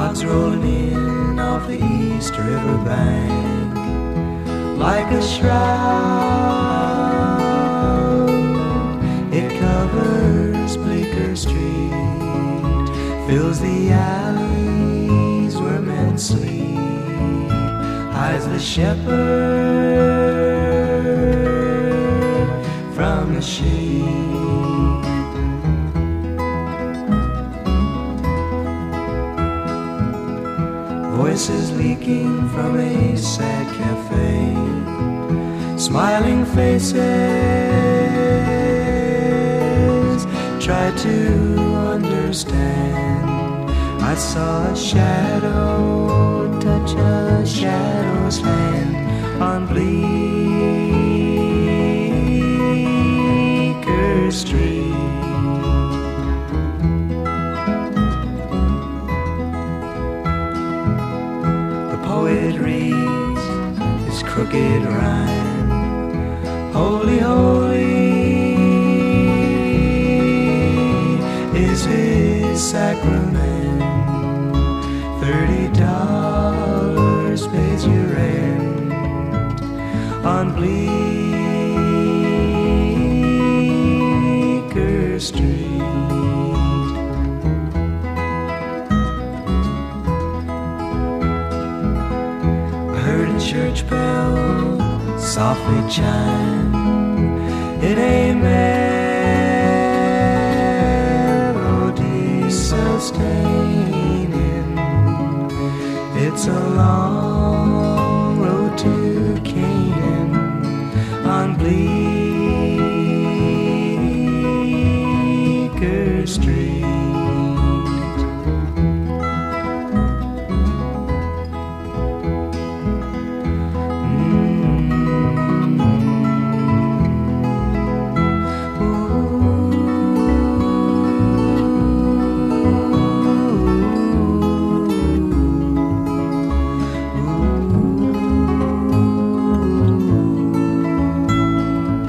Logs rolling in off the East River bank like a shroud. It covers Bleecker Street, fills the alleys where men sleep, hides the shepherd from the sheep. Voices leaking from a sad cafe, smiling faces try to understand. I saw a shadow touch a shadow's hand on Bleecker Street. Poet reads his crooked rhyme. Holy, holy is his sacrament. $30 pays your rent on Bleecker Street. Church bell softly chime in a melody sustaining. It's a long road to Canaan on Bleecker Street.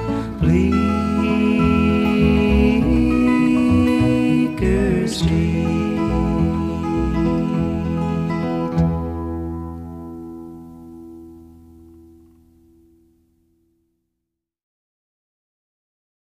Bleecker Street.